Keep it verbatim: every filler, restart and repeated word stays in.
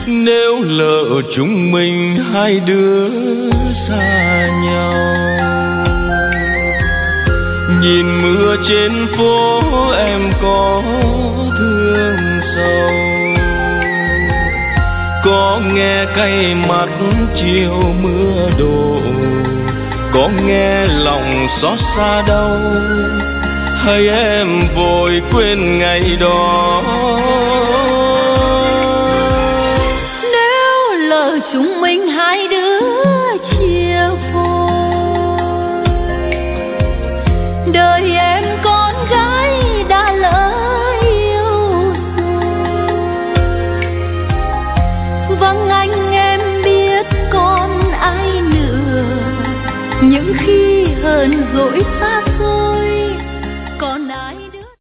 Nếu lỡ chúng mình hai đứa xa nhau, nhìn mưa trên phố em có thương sâu, có nghe cay mắt chiều mưa đổ, có nghe lòng xót xa đau, hay em vội quên ngày đó. Nếu lỡ chúng